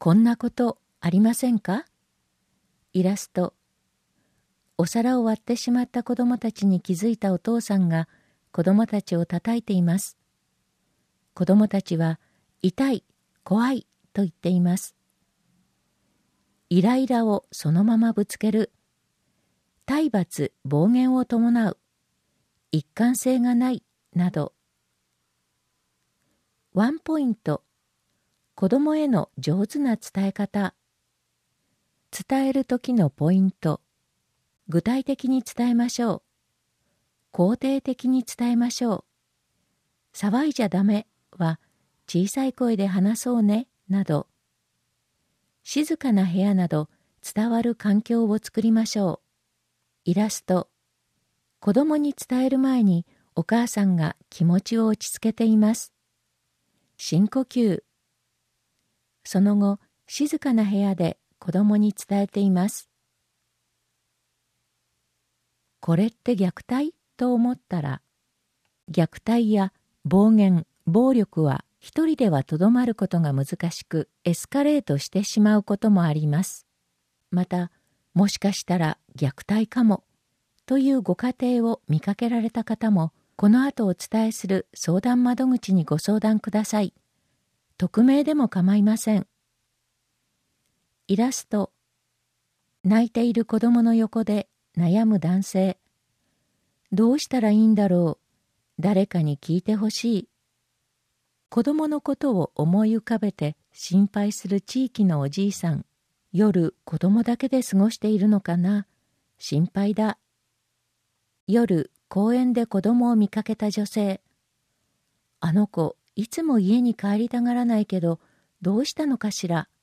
こんなことありませんか？イラスト。お皿を割ってしまった子供たちに気づいたお父さんが子供たちを叩いています。子供たちは痛い、怖いと言っています。イライラをそのままぶつける。体罰、暴言を伴う。一貫性がないなど。ワンポイント。子供への上手な伝え方。伝える時のポイント。具体的に伝えましょう。肯定的に伝えましょう。騒いじゃダメは小さい声で話そうねなど。静かな部屋など伝わる環境を作りましょう。イラスト。子供に伝える前にお母さんが気持ちを落ち着けています。深呼吸。その後、静かな部屋で子供に伝えています。これって虐待と思ったら、虐待や暴言、暴力は一人ではとどまることが難しく、エスカレートしてしまうこともあります。また、もしかしたら虐待かもというご家庭を見かけられた方も、この後お伝えする相談窓口にご相談ください。匿名でも構いません。イラスト。泣いている子供の横で悩む男性。どうしたらいいんだろう。誰かに聞いてほしい。子供のことを思い浮かべて心配する地域のおじいさん。夜、子供だけで過ごしているのかな。心配だ。夜、公園で子供を見かけた女性。あの子、いつも家に帰りたがらないけど、どうしたのかしら。